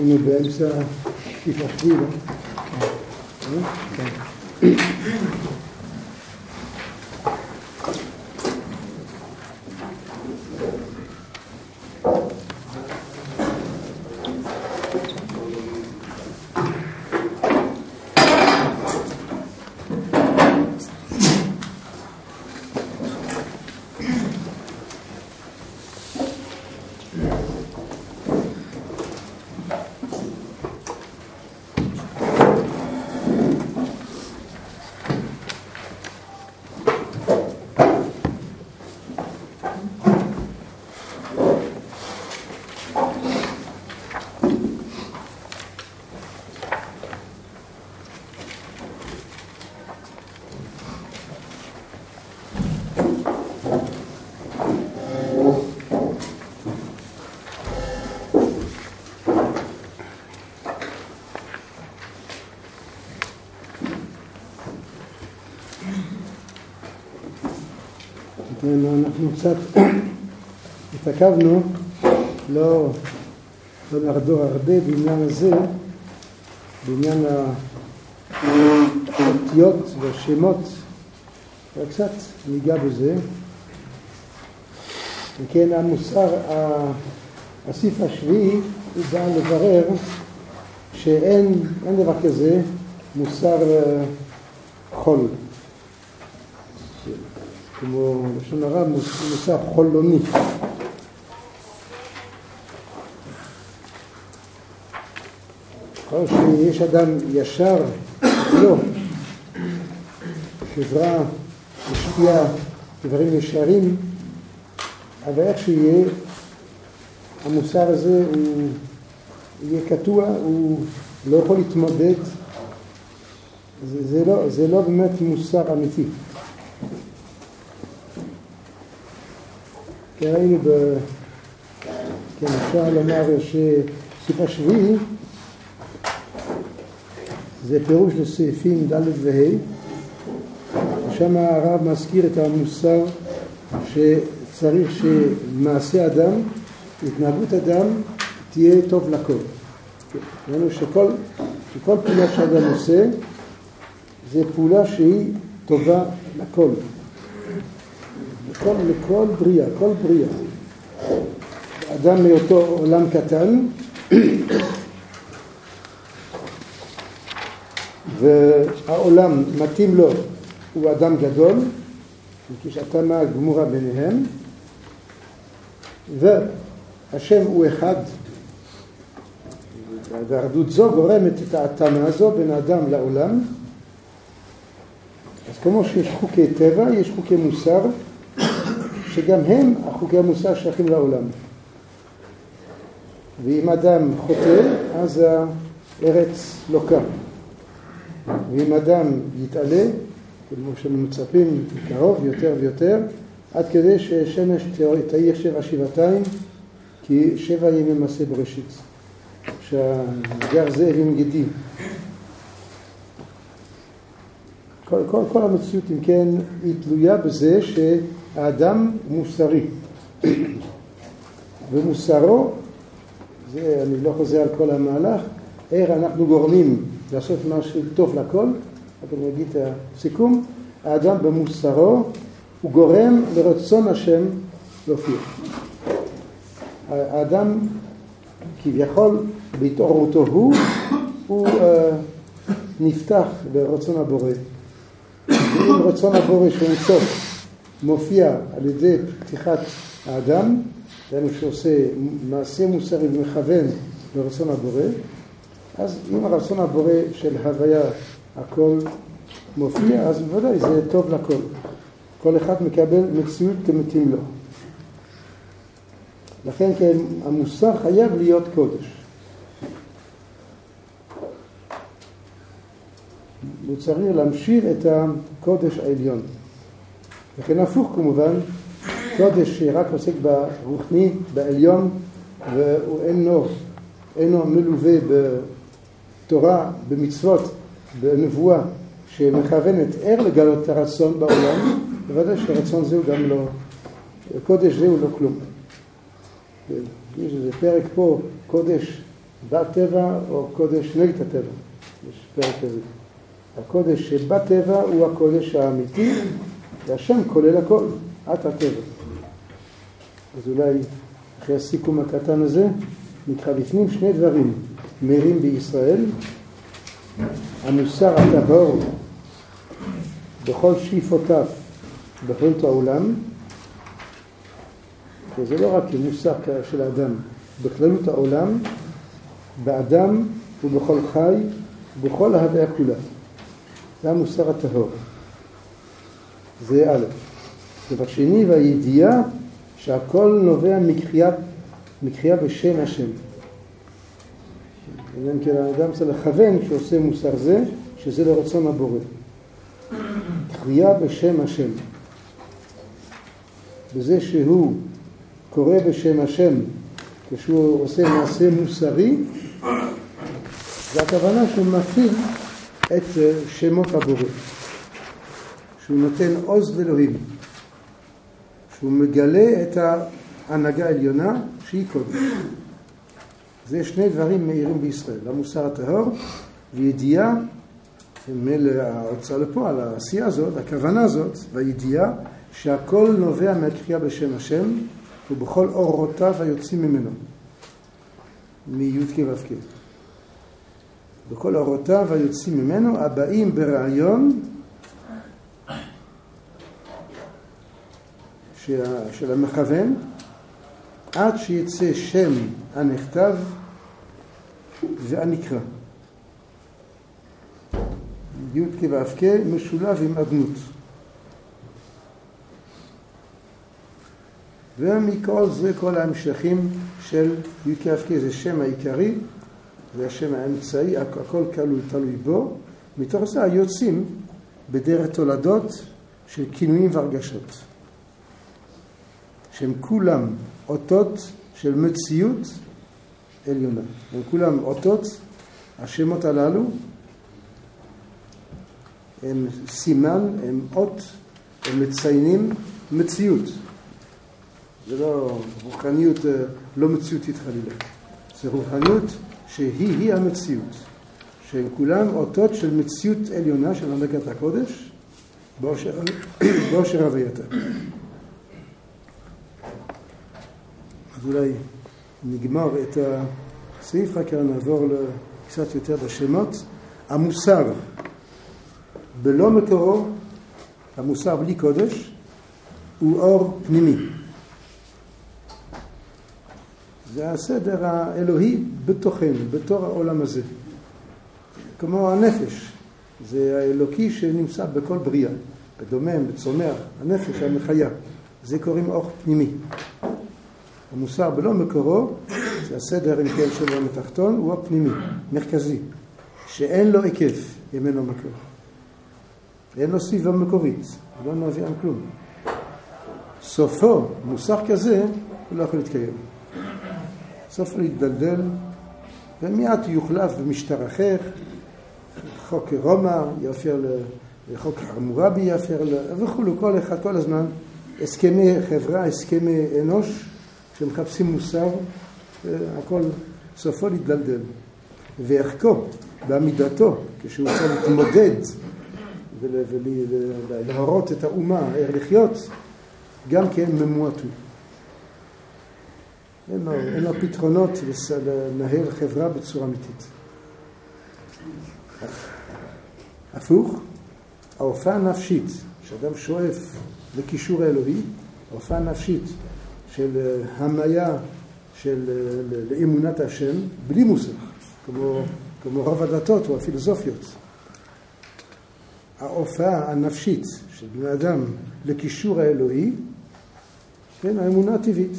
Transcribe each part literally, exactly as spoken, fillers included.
היינו באמצע כיף השביל, כן. אנחנו קצת התעכבנו, לא, לא נרדור הרבה בעניין הזה, בעניין האותיות והשמות, אבל קצת ניגע בזה. וכן המוסר, הסעיף השביעי, הוא בא לברר שאין אין דבר כזה מוסר חול. כמו לשון הרב מוסר חולוני. כל שיש אדם ישר, לא. חברה משפיעה דברים ישרים, אבל איך שיהיה, המוסר הזה הוא יהיה קטוע, הוא לא יכול להתמודד. זה, זה, לא, זה לא באמת מוסר אמיתי. ראינו ב... כן, אפשר לומר שסעיף השביעי זה פירוש לסעיפים ד' וה', ושם הרב מזכיר את המוסר שצריך שמעשה אדם, התנהגות אדם, תהיה טוב לכל. ראינו שכל, שכל פעולה שאדם עושה זה פעולה שהיא טובה לכל. לכל, לכל בריאה, כל בריאה. אדם מאותו עולם קטן, והעולם מתאים לו, הוא אדם גדול, יש התאמה גמורה ביניהם, והשם הוא אחד, והאחדות זו גורמת את ההתאמה הזו בין האדם לעולם. אז כמו שיש חוקי טבע, יש חוקי מוסר, שגם הם, החוקי המוסר שייכים לעולם. ואם אדם חוטא, אז הארץ לוקה. ואם אדם יתעלה, כמו שמצפים קרוב יותר ויותר, עד כדי ששמש תאיר שבע שבעתיים, כי שבע ימי מעשה בראשית. שהגר זאב עם גידים. כל, כל, כל המציאות, אם כן, היא תלויה בזה שהאדם מוסרי. ומוסרו, זה, אני לא חוזר על כל המהלך, איך אנחנו גורמים לעשות משהו טוב לכל, אבל אני אגיד את הסיכום, האדם במוסרו הוא גורם לרצון השם להופיע. האדם כביכול בהתעוררותו הוא, הוא uh, נפתח לרצון הבורא. ואם רצון הבורא שהוא סוף מופיע על ידי פתיחת האדם, דהיינו שעושה מעשה מוסרי ומכוון לרצון הבורא, אז אם הרצון הבורא של הוויה הכל מופיע, אז בוודאי זה טוב לכל. כל אחד מקבל מציאות כמתאים לו. לכן כן, המוסר חייב להיות קודש. הוא צריך להמשיך את הקודש העליון. וכן הפוך כמובן, קודש שרק עוסק ברוחני, בעליון, והוא אינו, אינו מלווה בתורה, במצוות, בנבואה, שמכוונת ער לגלות את הרצון בעולם, בוודאי שהרצון זהו גם לא, קודש זהו לא כלום. יש איזה פרק פה, קודש בטבע או קודש נגד הטבע. יש פרק כזה. הקודש שבטבע הוא הקודש האמיתי, והשם כולל הכל, את הטבע. אז אולי אחרי הסיכום הקטן הזה, נקרא לפנים שני דברים מהירים בישראל. המוסר הטהור בכל שאיפותיו, בכללות העולם, וזה לא רק מוסר של האדם, בכללות העולם, באדם ובכל חי, ובכל ההוויה כולה. זה המוסר הטהור. זה א'. דבר שני, והידיעה שהכל נובע מקריאה, מקריאה בשם השם. אם כן, האדם צריך לכוון כשעושה מוסר זה, שזה לרצון הבורא. קריאה בשם השם. בזה שהוא קורא בשם השם, כשהוא עושה מעשה מוסרי, זה הכוונה שהוא מפעיל את שמות הבורא. שהוא נותן עוז ואלוהים. שהוא מגלה את ההנהגה העליונה שהיא קודש. זה שני דברים מהירים בישראל. המוסר הטהור וידיעה, מל ההוצאה לפועל, העשייה הזאת, הכוונה הזאת, והידיעה שהכל נובע מהקריאה בשם השם, ובכל אורותיו היוצאים ממנו. מי"ק ו"ק. בכל אורותיו היוצאים ממנו, הבאים ברעיון של המכוון, עד שיצא שם הנכתב והנקרא. י"ק ו"ק משולב עם אדנות. ומכל זה כל ההמשכים של י"ק ו"ק, זה שם העיקרי, זה השם האמצעי, הכל כלול תלוי בו. מתוך זה היוצאים בדרך תולדות של כינויים והרגשות. שהם כולם אותות של מציאות עליונה. הם כולם אותות, השמות הללו, הם סימן, הם אות, הם מציינים מציאות. זה לא רוחניות, לא מציאותית חלילה. זה רוחניות שהיא-היא המציאות. שהם כולם אותות של מציאות עליונה של הנהגת הקודש, באושר הווייתה. אז אולי נגמר את הסעיף, רק נעבור קצת יותר בשמות. המוסר בלא מקורו, המוסר בלי קודש, הוא אור פנימי. זה הסדר האלוהי בתוכנו, בתור העולם הזה. כמו הנפש, זה האלוקי שנמצא בכל בריאה, בדומם, בצומח, הנפש המחיה. זה קוראים אור פנימי. המוסר בלא מקורו, זה הסדר אם כן שלו מתחתון, הוא אור פנימי, מרכזי, שאין לו היקף, אם אין לו מקור. אין לו סביבה מקורית, הוא לא מביא על כלום. סופו, מוסר כזה, הוא לא יכול להתקיים. סופו להתדלדל, ומיד יוחלף במשטר אחר, חוק רומא יהפר לחוק חמורבי יהפר וכו', כל אחד, כל הזמן, הסכמי חברה, הסכמי אנוש, שמחפשים מוסר, הכל סופו להתדלדל. וערכו, בעמידתו, כשהוא צריך להתמודד ולהורות את האומה, לחיות, גם כן ממועטו. אין לו, אין לו פתרונות לנהל חברה בצורה אמיתית. הפוך, ההופעה הנפשית, שאדם שואף לקישור האלוהי, ההופעה הנפשית של המיה של לאמונת השם, בלי מוסר, כמו, כמו רוב הדתות או הפילוסופיות. ההופעה הנפשית של בני אדם לקישור האלוהי, כן, האמונה הטבעית.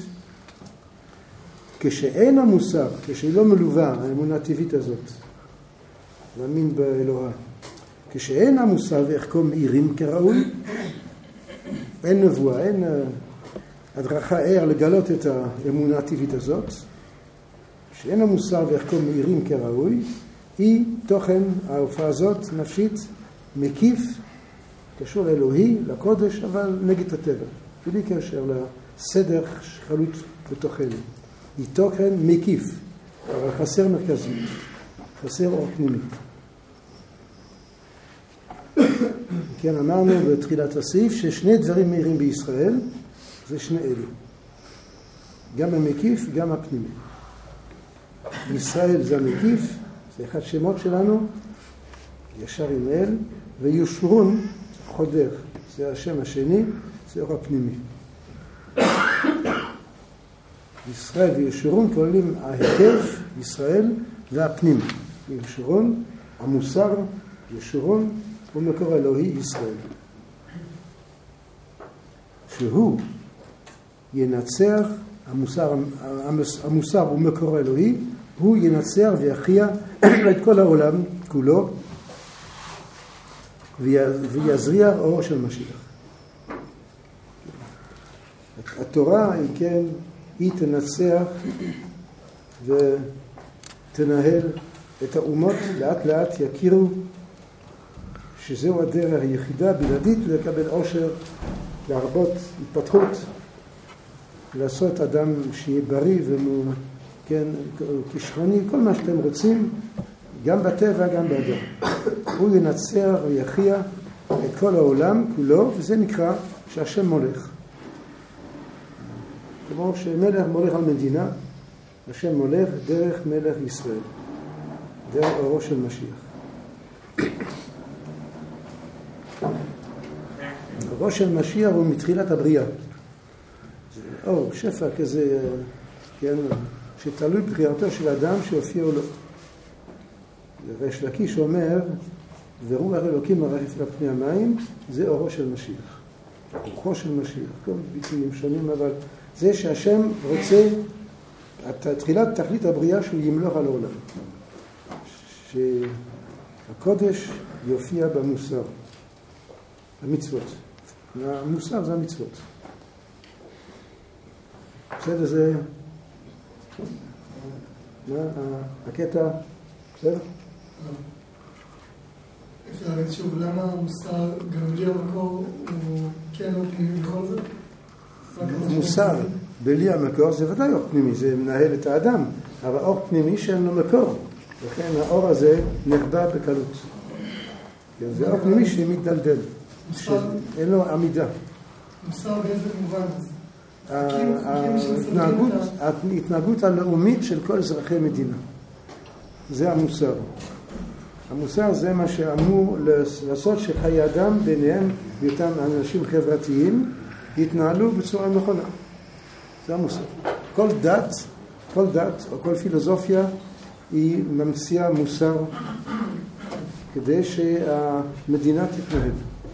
כשאין המוסר, כשהיא לא מלווה, האמונה הטבעית הזאת, להאמין באלוהה, כשאין המוסר וערכו מאירים כראוי, אין נבואה, אין הדרכה ער לגלות את האמונה הטבעית הזאת, כשאין המוסר וערכו מאירים כראוי, היא תוכן ההופעה הזאת נפשית מקיף, קשור לאלוהי, לקודש, אבל נגד הטבע, בלי קשר לסדר חלוט בתוכנו. היא תוכן מקיף, אבל חסר מרכזי, חסר אור פנימי. כן, אמרנו בתחילת הסעיף ששני דברים מהירים בישראל, זה שני אלו. גם המקיף, גם הפנימי. ישראל זה המקיף, זה אחד שמות שלנו, ישר עם אל, ויושרון, חודר, זה השם השני, זה אור הפנימי. ישראל ויושרון כוללים ההיקף, ישראל והפנים. יושרון, המוסר, יושרון, הוא מקור אלוהי ישראל. שהוא ינצח, המוסר, המוסר הוא מקור אלוהי, הוא ינצח ויחיע את כל העולם כולו ויזריע אור של משיח. התורה, אם כן, היא תנצח ותנהל את האומות, לאט לאט יכירו שזהו הדרך היחידה בלעדית לקבל עושר, להרבות התפתחות, לעשות אדם שיהיה בריא וכן, כישרוני, כל מה שאתם רוצים, גם בטבע, גם באדם. הוא ינצח ויחיע את כל העולם כולו, וזה נקרא שהשם מולך. כמו שמלך מולך על מדינה, השם מולך דרך מלך ישראל, דרך אורו של משיח. אורו של משיח הוא מתחילת הבריאה. זה אור, שפע כזה, כן, שתלוי בחירתו של אדם שהופיע או לא. ריש לקיש אומר, ורוח אלוקים מרחף על פני המים, זה אורו של משיח. רוחו של משיח, כל ביטויים שונים, אבל זה שהשם רוצה, תחילת תכלית הבריאה שהוא ימלוך על העולם. שהקודש יופיע במוסר, המצוות. המוסר זה המצוות. בסדר, זה... מה? הקטע? בסדר? אפשר להגיד שוב, למה המוסר גם בלי המקור הוא כן אור פנימי בכל זאת? מוסר בלי המקור זה ודאי אור פנימי, זה מנהל את האדם, אבל אור פנימי שאין לו מקור, לכן האור הזה נחבא בקלות. זה אור פנימי שמתדלדל, שאין לו עמידה. מוסר באיזה מובן? ההתנהגות הלאומית של כל אזרחי מדינה, זה המוסר. המוסר זה מה שאמור לעשות שחיי אדם ביניהם ואותם אנשים חברתיים יתנהלו בצורה נכונה. זה המוסר. כל דת, כל דת או כל פילוסופיה היא ממציאה מוסר כדי שהמדינה תתנהל.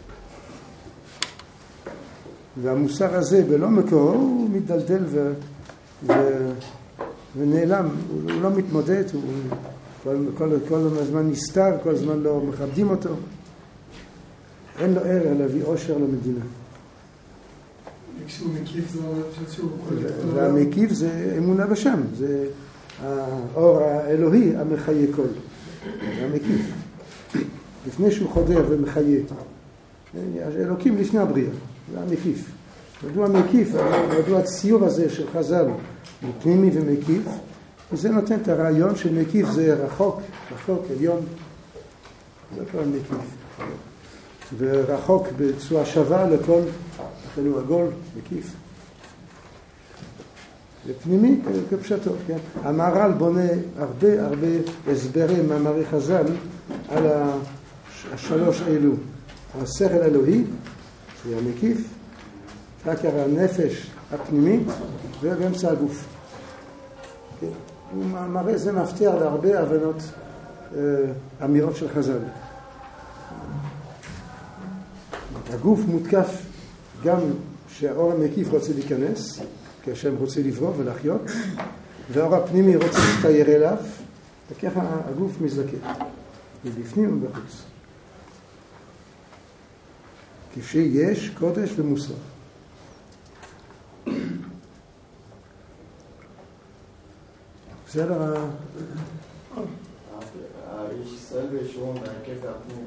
והמוסר הזה בלא מקור הוא מתדלדל ו... ו... ונעלם, הוא לא מתמודד, הוא כל, כל, כל הזמן נסתר, כל הזמן לא מכבדים אותו. אין לו ערך להביא עושר למדינה. כשהוא מקיף זה אומר שהוא... והמקיף זה אמונה בשם, זה האור האלוהי המחיה כל. זה המקיף. לפני שהוא חודר ומחיה. אלוקים לפני הבריאה, זה המקיף. מדוע המקיף, מדוע הציור הזה של חז"ל הוא פנימי ומקיף, וזה נותן את הרעיון שמקיף זה רחוק, רחוק, עליון, זה כל מקיף. ורחוק בצורה שווה לכל, לכן הוא עגול, מקיף. זה פנימי כפשטו, כן? המהר"ל בונה הרבה הרבה הסברים מאמרי חז"ל על השלוש אלו. השכל האלוהי, זה המקיף, רק הנפש הפנימית ובאמצע הגוף. הוא מראה, זה מפתיע להרבה הבנות, אמירות של חז"ל. הגוף מותקף גם שהאור המקיף רוצה להיכנס, כי השם רוצה לברוא ולחיות, והאור הפנימי רוצה להסתער אליו, וככה הגוף מזדקק, מבפנים ובחוץ. כשיש קודש ומוסר. בסדר? יש ישראל וישרון והרכב והפנים,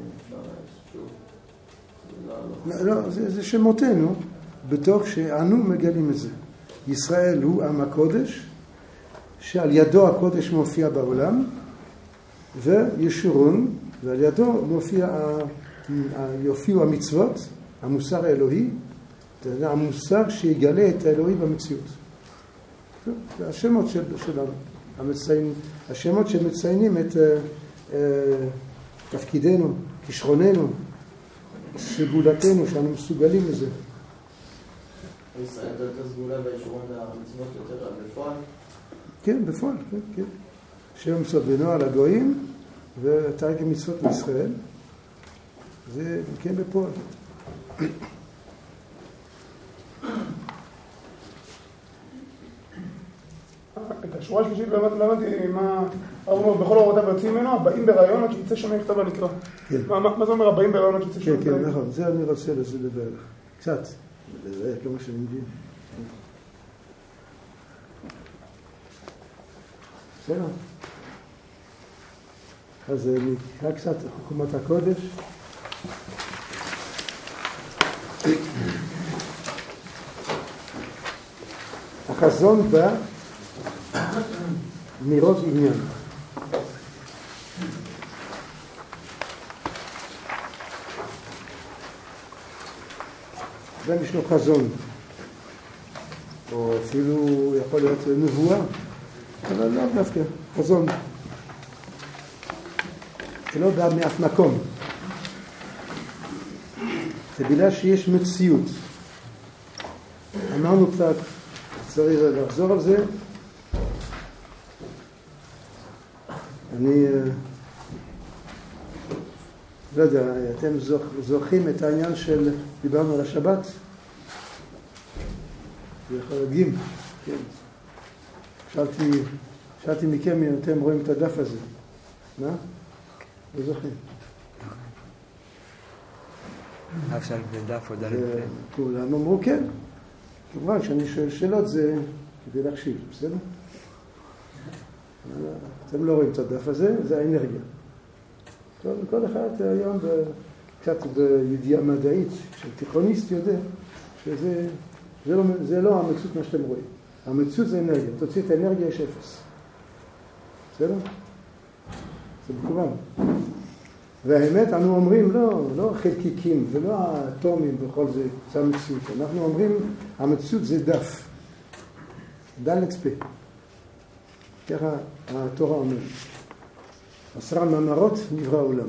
לא, זה שמותינו, בתוך שאנו מגלים את זה. ישראל הוא עם הקודש, שעל ידו הקודש מופיע בעולם, וישורון, ועל ידו מופיע, יופיעו המצוות, המוסר האלוהי, המוסר שיגלה את האלוהי במציאות. זה השמות של, שלנו, המציין, השמות שמציינים את uh, uh, תפקידנו, כישרוננו, סגולתנו, שאנו מסוגלים לזה. ישראל את הסגולה והישורון והמצוות יותר בפועל? כן, בפועל, כן, כן. שם מצוות בנועל הגויים ותרי"ג מצוות מישראל, זה כן בפועל. את השורה השלישית לא הבנתי מה אומר בכל אורותיו יוצאים ממנו, הבאים ברעיון עד שיצא שומע כתב הנקרא. מה זה אומר הבאים ברעיון עד שיצא שומע כתב? כן, כן, נכון, זה אני רוצה לדבר קצת, זה לא מה שאני מבין. בסדר. אז נקרא קצת חוכמת הקודש. החזון בא מראש עניין. אדם יש לו חזון, או אפילו יכול להיות נבואה, אבל לא דווקא, חזון. זה לא בא מאף מקום. זה בגלל שיש מציאות. אמרנו קצת, צריך לחזור על זה. אני לא יודע, אתם זוכרים את העניין של, דיברנו על השבת? זה יכול להדגים, כן. שאלתי, שאלתי מכם אם אתם רואים את הדף הזה. מה? לא זוכרים. אף שם בדף או דף. כולם אמרו כן. כמובן, כשאני שואל שאלות זה כדי להקשיב, בסדר? אתם לא רואים את הדף הזה, זה האנרגיה. טוב, כל אחד היום קצת בידיעה מדעית של תיכוניסט יודע שזה זה לא, זה לא המציאות מה שאתם רואים. המציאות זה אנרגיה. תוציא את האנרגיה, יש אפס. בסדר? זה מקובל. והאמת, אנו אומרים, לא, לא חלקיקים ולא האטומים וכל זה, זה המציאות. אנחנו אומרים, המציאות זה דף. דלת פה. ככה התורה אומרת. עשרה מאמרות נברא העולם.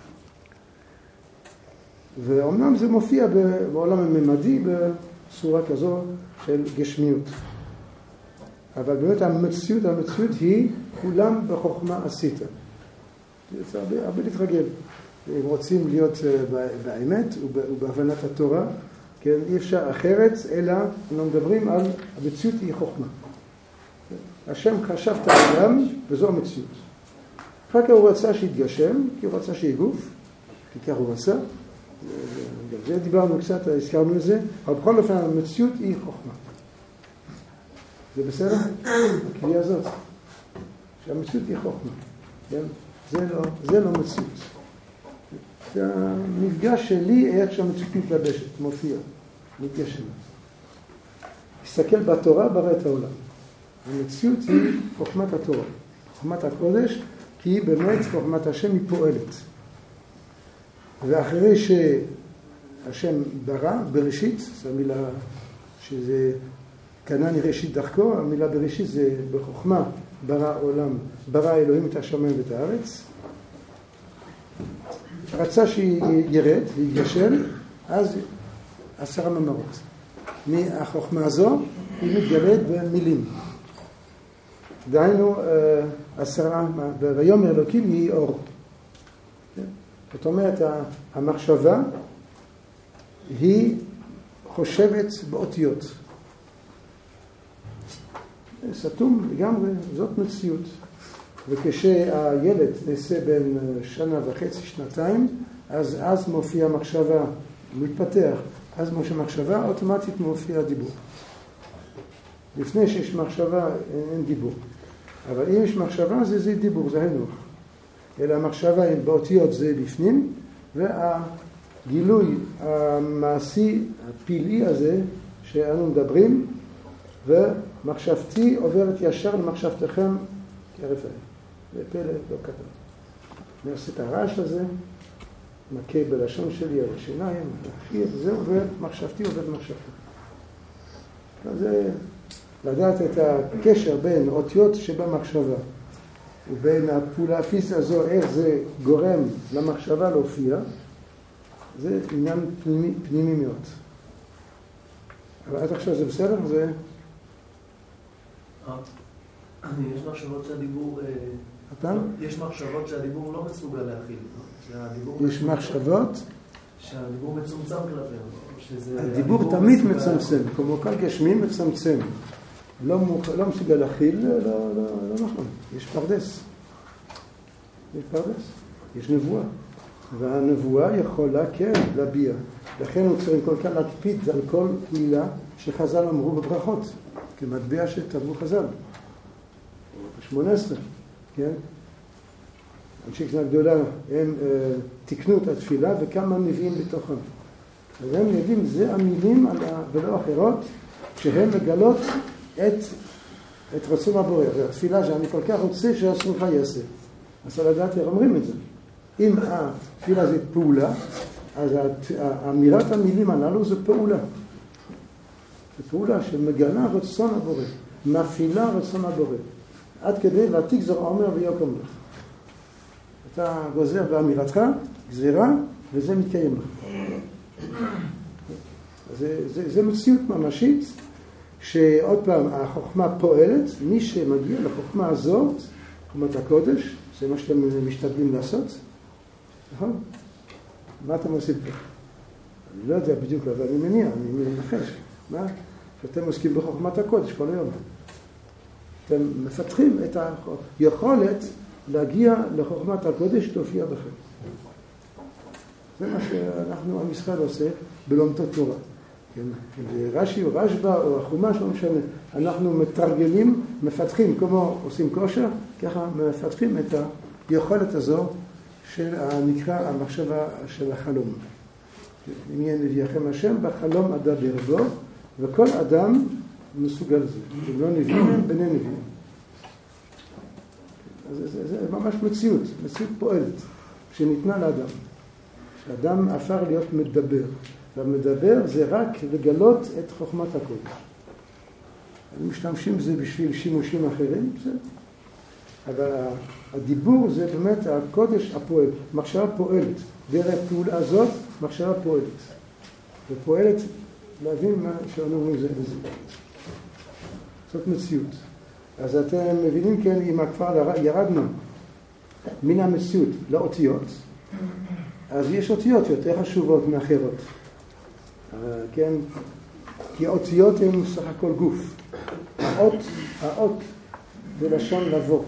ואומנם זה מופיע בעולם הממדי בצורה כזו של גשמיות. אבל באמת המציאות, המציאות היא כולם בחוכמה עשית. זה הרבה, הרבה להתרגל. אם רוצים להיות באמת ובהבנת התורה, כן, אי אפשר אחרת, אלא אנחנו מדברים על המציאות היא חוכמה. השם חשב את העולם, וזו המציאות. אחר כך הוא רצה שיתגשם, כי הוא רצה שיהיה גוף, כי כך הוא רצה. זה דיברנו קצת, הזכרנו את זה, אבל בכל אופן המציאות היא חוכמה. זה בסדר? הקריאה הזאת. שהמציאות היא חוכמה. כן? זה לא, זה לא מציאות. זה המפגש שלי, איך שהמציאות מתלבשת, מופיע, מתגשמת. תסתכל בתורה, ברא את העולם. המציאות היא חוכמת התורה, חוכמת הקודש, כי באמת חוכמת השם היא פועלת. ואחרי שהשם ברא, בראשית, זו המילה שזה קנה ראשית דרכו, המילה בראשית זה בחוכמה, ברא עולם, ברא אלוהים את השמיים ואת הארץ. רצה שירד, להתגשם, אז עשרה מאמרות. מהחוכמה הזו היא מתגלית במילים. דהיינו, עשרה, ויאמר אלוקים יהי אור. זאת אומרת, המחשבה היא חושבת באותיות. סתום לגמרי, זאת מציאות. וכשהילד נעשה בין שנה וחצי, שנתיים, אז אז מופיע מחשבה, מתפתח. אז מופיע מחשבה, אוטומטית מופיע דיבור. לפני שיש מחשבה, אין דיבור. אבל אם יש מחשבה, זה, זה דיבור, זה חינוך. אלא המחשבה באותיות זה בפנים, והגילוי המעשי, הפלאי הזה, שאנו מדברים, ומחשבתי עוברת ישר למחשבתכם כהרף עין. זה פלא לא קטן. אני עושה את הרעש הזה, מכה בלשון שלי על השיניים, וזהו, ומחשבתי עוברת למחשבתי. זה לדעת את הקשר בין אותיות שבמחשבה ובין הפעולה הפיזית הזו, איך זה גורם למחשבה להופיע, זה עניין פנימי, פנימי מאוד. אבל עד עכשיו זה בסדר? זה... יש מחשבות שהדיבור... אתה? יש מחשבות שהדיבור לא מסוגל להכיל. יש מחשבות? שהדיבור מצומצם כלפינו. הדיבור תמיד מצמצם, כמו כל גשמי מצמצם. לא מסוגל להכיל, לא נכון. יש פרדס. יש פרדס. יש נבואה. והנבואה יכולה, כן, להביע. לכן הוא צריך כל כך להקפיד על כל מילה שחז"ל אמרו בברכות, כמטבע שכתבו חז"ל. שמונה עשרה, כן? אנשי כנסת גדולה, הם אה, תקנו את התפילה וכמה מביאים בתוכם. אז הם יודעים, זה המילים ולא אחרות, שהן מגלות את, את רצון הבורא. התפילה שאני כל כך רוצה שהשמחה יעשה. אז על הדעת אומרים את זה. אם התפילה זה פעולה, אז אמירת המילים הללו זה פעולה. זה פעולה שמגלה רצון הבורא, מפעילה רצון הבורא. עד כדי ועתיק זרע אומר ויוקם לך. אתה גוזר באמירתך, גזירה, וזה מתקיים לך. זה, זה, זה מציאות ממשית, שעוד פעם החוכמה פועלת, מי שמגיע לחוכמה הזאת, חוכמת הקודש, זה מה שאתם משתדלים לעשות, נכון? מה אתם עושים פה? אני לא יודע בדיוק, אבל אני מניע, אני מנחש. מה? שאתם עוסקים בחוכמת הקודש כל היום. אתם מפתחים את היכולת להגיע לחוכמת הקודש תופיע בכם. זה מה שאנחנו, עם ישראל עושה בלומדות תורה. כן? רש"י או רשב"א או החומש, לא משנה. אנחנו מתרגלים, מפתחים, כמו עושים כושר, ככה מפתחים את היכולת הזו של הנקרא המחשבה של החלום. אם יהיה נביאכם השם, בחלום אדבר בו, וכל אדם מסוגל לזה. אם לא נביאים, בני נביאים. זה, זה, זה ממש מציאות, מציאות פועלת, שניתנה לאדם. שאדם הפך להיות מדבר. והמדבר זה רק לגלות את חוכמת הקודש. הם משתמשים בזה בשביל שימושים אחרים, בסדר? אבל הדיבור זה באמת הקודש הפועל, מחשבה פועלת. דרך הפעולה הזאת, מחשבה פועלת. ופועלת להבין מה שאנו אומרים זה בזה. זאת מציאות. אז אתם מבינים, כן, אם כבר ירדנו מן המציאות לאותיות, אז יש אותיות יותר חשובות מאחרות. כן, כי האותיות הן סך הכל גוף. האות, האות בלשון לבוא.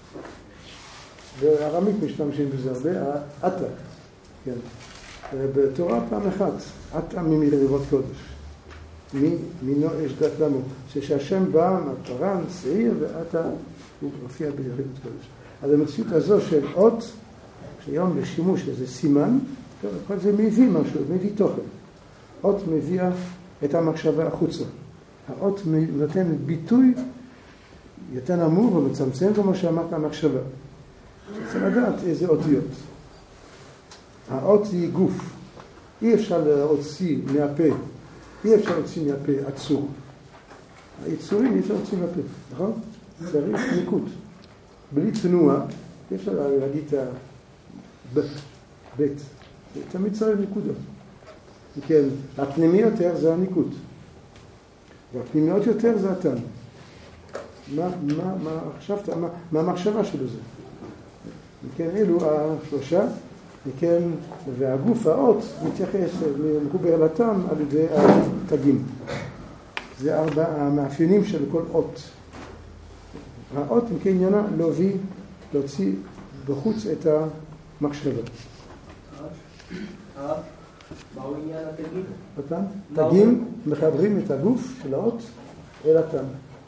בארמית משתמשים בזה הרבה, עתה. כן. בתורה פעם אחת, עתה ממרבבות קודש. מינו אש דת דמו. שהשם בא מהפרן, שעיר, ועתה הוא מופיע במרבבות קודש. אז המציאות הזו של אות, שהיום בשימוש איזה סימן, כל זה מביא משהו, מביא תוכן. אות מביאה את המחשבה החוצה. האות נותן ביטוי יותר נמוך ומצמצם כמו שאמרת המחשבה. צריך לדעת איזה אותיות. האות היא גוף. אי אפשר להוציא מהפה, אי אפשר להוציא מהפה עצור. היצורים אי אפשר להוציא מהפה, נכון? צריך ניקוד. בלי תנועה, אי אפשר להגיד את ה... בית. תמיד צריך ניקודות. כן, הפנימי יותר זה הניקוד. והפנימיות יותר זה התן. מה, מה, מה חשבת, מה, מה המחשבה שלו זה? כן, אלו השלושה, כן, והגוף, האות, מתייחס, מחובר לתם על ידי התגים. זה ארבע המאפיינים של כל אות. האות, אם כן, עניינה להביא, להוציא בחוץ את המחשבה. מהו עניין התגים? אותם? תגים מחברים את הגוף של האות אל התם.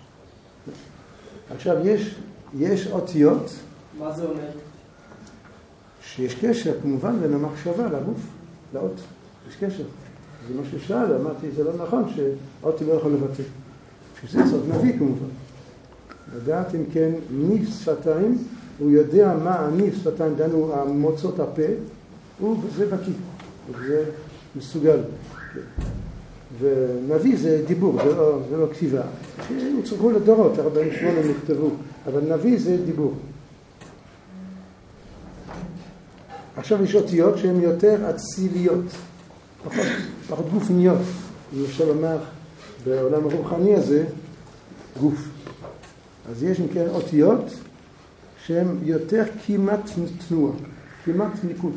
עכשיו יש, יש אותיות. מה זה אומר? שיש קשר כמובן בין המחשבה לגוף, לאות. יש קשר. זה מה ששאל, אמרתי, זה לא נכון שאות לא יכול לבטא. בשביל זה צריך נביא כמובן. לדעת אם כן ניב שפתיים, הוא יודע מה הניב שפתיים, דנו מוצאות הפה, הוא בזה בקיא, זה מסוגל. ונביא זה דיבור, זה לא, זה לא כתיבה. הוא צריכו לדורות, ארבעים ושמונה נכתבו, אבל נביא זה דיבור. עכשיו יש אותיות שהן יותר אציליות, פחות, פחות גופניות. אם אפשר לומר, בעולם הרוחני הזה, גוף. אז יש אם כן אותיות שהן יותר כמעט תנועה, כמעט ניקות.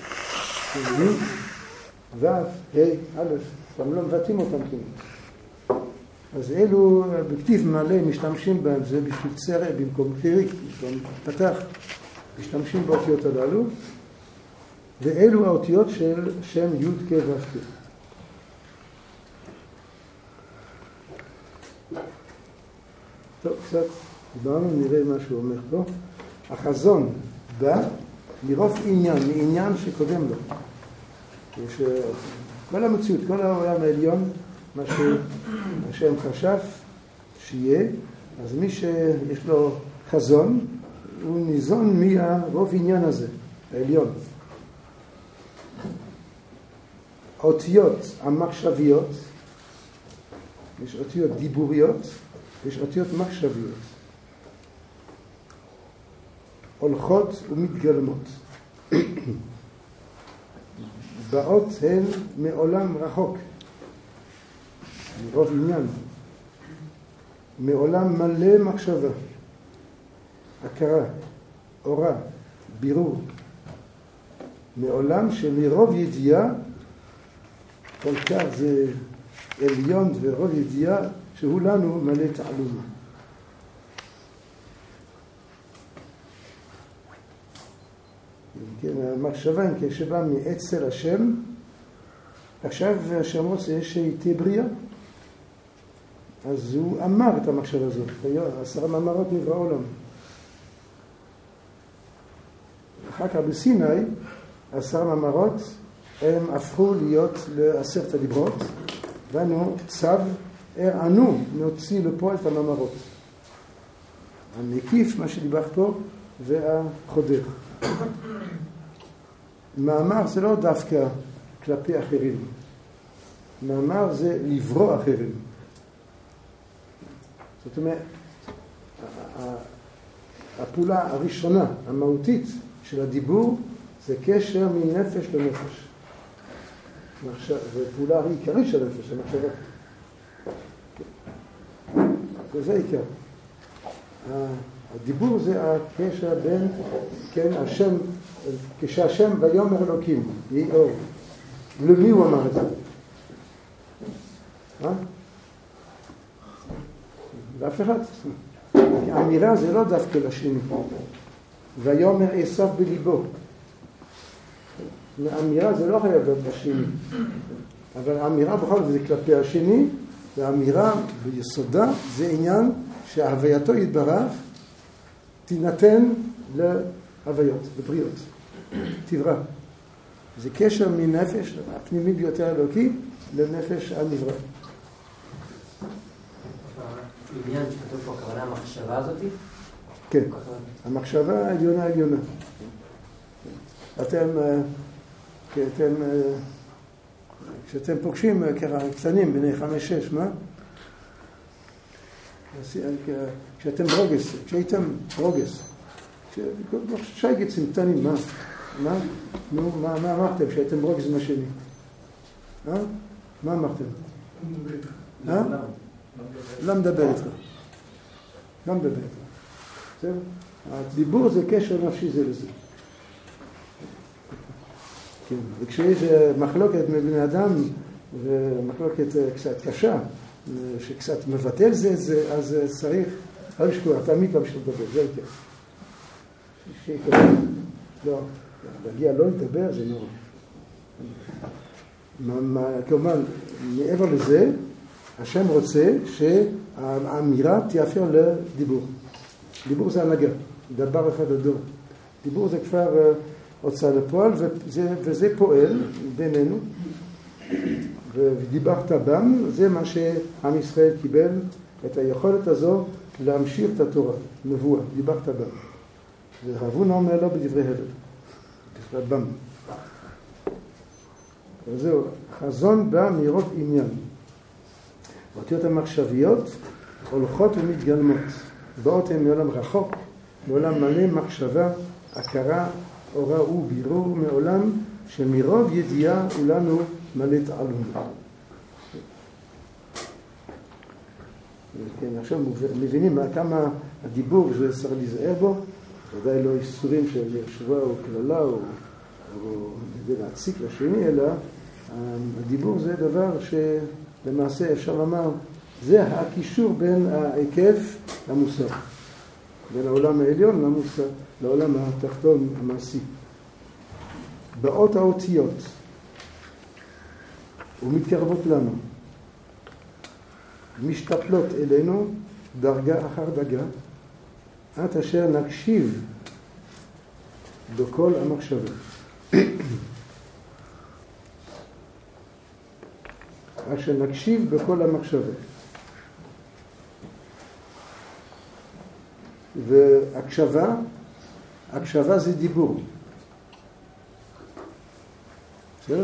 ו', ה', א', הם לא מבטאים אותם כמעט. אז אלו בכתיב מלא משתמשים בהם, זה בשביל צרע, במקום חיריק, במקום פתח, משתמשים באותיות הללו, ואלו האותיות של שם י' כ' ו' כ'. טוב, קצת דיברנו, נראה מה שהוא אומר פה. החזון בא מרוב עניין, מעניין שקודם לו. יש כל המציאות, כל העולם העליון, מה שהשם חשב שיהיה, אז מי שיש לו חזון, הוא ניזון מהרוב עניין הזה, העליון. אותיות המחשביות, יש אותיות דיבוריות, יש אותיות מחשביות. הולכות ומתגלמות. באות הן מעולם רחוק, מרוב עניין, מעולם מלא מחשבה, הכרה, אורה, בירור, מעולם שמרוב ידיעה, כל כך זה עליון ורוב ידיעה שהוא לנו מלא תעלומה. כן, המחשבה אם כשבא מאצל השם, עכשיו השם רוצה שהיא בריאה, אז הוא אמר את המחשבה הזאת, עשר מאמרות נברא עולם. אחר כך בסיני, עשר מאמרות הם הפכו להיות לעשרת הדיברות, ואנו צו אנו נוציא לפה את המאמרות. המקיף, מה שדיברת פה, והחודר. מאמר זה לא דווקא כלפי אחרים. מאמר זה לברוא אחרים. זאת אומרת, הפעולה הראשונה, המהותית של הדיבור, זה קשר מנפש לנפש. זה פעולה העיקרית של הנפש, המחשבה. וזה עיקר. הדיבור זה הקשר בין, כן, השם, כשהשם ויאמר אלוקים, יהי אור. למי הוא אמר את זה? אה? לאף אחד. האמירה זה לא דווקא לשני. ויאמר עשיו בליבו. האמירה זה לא חייב להיות לשני. אבל האמירה בכל זאת זה כלפי השני, והאמירה ביסודה זה עניין שההווייתו יתברך תינתן להוויות, לבריאות, תברא. זה קשר מנפש, הפנימי ביותר אלוקי, לנפש הנברא. עניין שכתוב פה, הכוונה המחשבה הזאת? כן, המחשבה העליונה העליונה. אתם, אתם, כשאתם פוגשים קטנים בני חמש שש, מה? כשאתם ברוגס, כשהייתם ברוגס, שייגצים קטנים, מה? מה? נו, מה, מה אמרתם כשהייתם ברוגס עם השני? אה? מה אמרתם? אה? לא מדבר איתך. לא מדבר איתך. בסדר? הדיבור זה קשר נפשי זה לזה. כן, וכשיש מחלוקת מבני אדם, ומחלוקת קצת קשה, שקצת מבטל זה, זה, אז צריך, לא לשכוח, תמיד להמשיך לדבר, זה יותר. שיקבל, לא, להגיע לא לדבר, זה נורא. כלומר, מעבר לזה, השם רוצה שהאמירה תיאפר לדיבור. דיבור זה הנהגה, דבר אחד הדור. דיבור זה כבר הוצאה לפועל, וזה, וזה פועל בינינו. ודיברת בם, זה מה שעם ישראל קיבל את היכולת הזו להמשיך את התורה, נבואה, דיברת בה. ורב הונא אומר לו בדברי הבל, דברי בם. וזהו, חזון בא מרוב עניין. האותיות המחשביות הולכות ומתגלמות. באות הן מעולם רחוק, מעולם מלא מחשבה, הכרה, אורה ובירור, מעולם שמרוב ידיעה אולנו מלא תעלום. כן, עכשיו מבינים כמה הדיבור שצריך להיזהר בו, ודאי לא איסורים של ישבה או כללה או, או להציק לשני, אלא הדיבור זה דבר שלמעשה אפשר לומר, זה הקישור בין ההיקף למוסר, בין העולם העליון למוסר, לעולם התחתון המעשי. באות האותיות ומתקרבות לנו, משתפלות אלינו דרגה אחר דרגה, עד אשר נקשיב בכל המחשבה. אשר נקשיב בכל המחשבה. והקשבה, הקשבה זה דיבור. בסדר?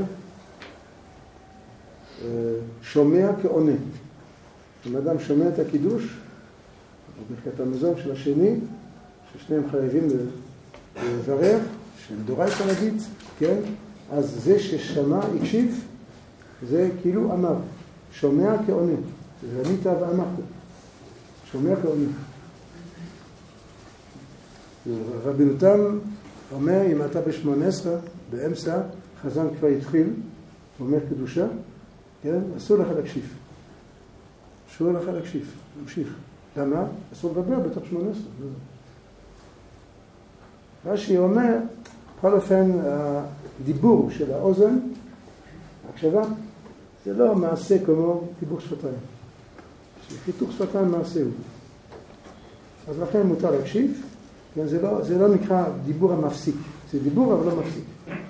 שומע כעונה. אם אדם שומע את הקידוש, ברכת המזון של השני, ששניהם חייבים לברך, שמדורייתא להגיד, כן? אז זה ששמע, הקשיב, זה כאילו אמר, שומע כעונה. זה ענית ואמרת. שומע כעונה. רבי נתן אומר, אם אתה בשמונה עשרה, באמצע, חזן כבר התחיל, אומר קדושה, כן? אסור לך להקשיב. אסור לך להקשיב, נמשיך. למה? אסור לדבר בתוך שמונה עשרה. רש"י אומר, בכל אופן, הדיבור של האוזן, הקשבה, זה לא מעשה כמו דיבור שפתיים. חיתוך שפתיים מעשה הוא. אז לכן מותר להקשיב, זה לא, זה לא נקרא דיבור המפסיק. זה דיבור אבל לא מפסיק.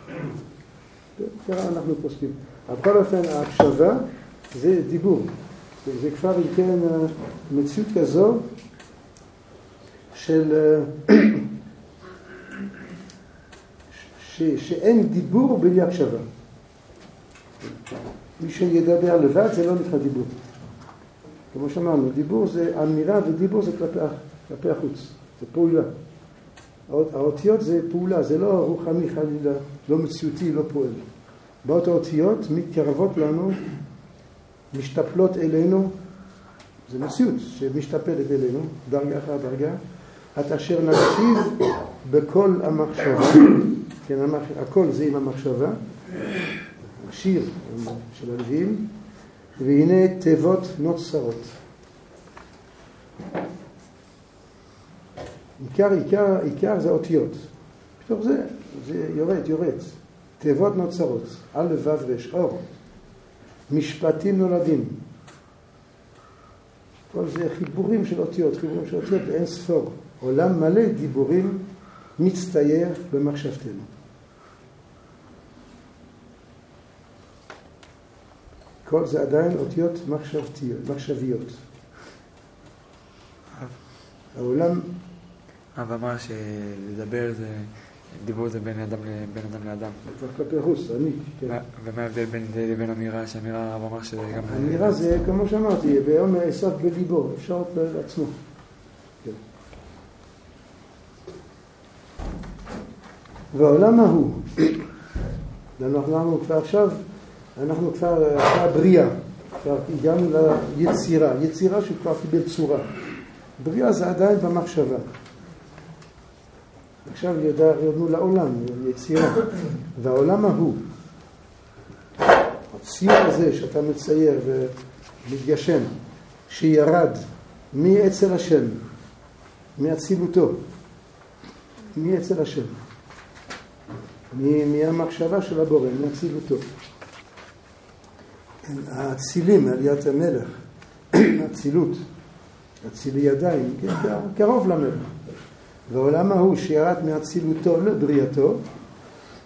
ככה אנחנו פוסקים. בכל אופן, ההקשבה זה דיבור. זה, זה כבר כן מציאות כזו של ש, שאין דיבור בלי הקשבה. מי שידבר לבד זה לא נקרא דיבור. כמו שאמרנו, דיבור זה אמירה ודיבור זה כלפי, כלפי החוץ. זה פעולה. האותיות זה פעולה, זה לא רוחני חלילה, לא מציאותי, לא פועל. באות האותיות מתקרבות לנו, משתפלות אלינו, זה מציאות שמשתפלת אלינו, דרגה אחר דרגה, עד אשר נקשיב בכל המחשבה, כן, הכל זה עם המחשבה, השיר של הלווים, והנה תיבות נוצרות. עיקר, עיקר, עיקר זה אותיות. פתאום זה, זה יורד, יורד. תיבות נוצרות, א' ו' ר' אור. משפטים נולדים. כל זה חיבורים של אותיות, חיבורים של אותיות באין ספור. עולם מלא דיבורים מצטייר במחשבתנו. כל זה עדיין אותיות מחשבתיות, מחשביות. העולם... אבל אמר שלדבר זה, דיבור זה בין אדם בין אדם לאדם. זה כלפי חוץ, אני. ומה ההבדל בין זה לבין אמירה, שאמירה הרב אמר שזה גם... אמירה זה, כמו שאמרתי, ביום העשב בליבו, אפשר לעצמו. והעולם ההוא, אנחנו כבר עכשיו, אנחנו כבר בריאה, כבר הגענו ליצירה, יצירה שכבר קיבל צורה. בריאה זה עדיין במחשבה. עכשיו ירדנו לעולם, יצירה. והעולם ההוא, הציור הזה שאתה מצייר ומתגשם, שירד מאצל השם, מאצילותו, מאצל השם, מהמחשבה של הבורא, מאצילותו. האצילים, עליית המלך, האצילות, אצילי ידיים, קרוב למלך. והעולם ההוא שירד מאצילותו לבריאתו,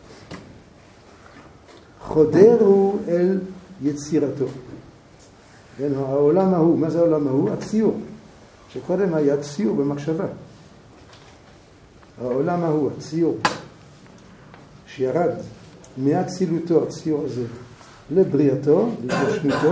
חודר הוא אל יצירתו. כן, העולם ההוא, מה זה העולם ההוא? הציור. שקודם היה ציור במחשבה. העולם ההוא, הציור, שירד מהצילותו, הציור הזה, לבריאתו, להתגשמותו.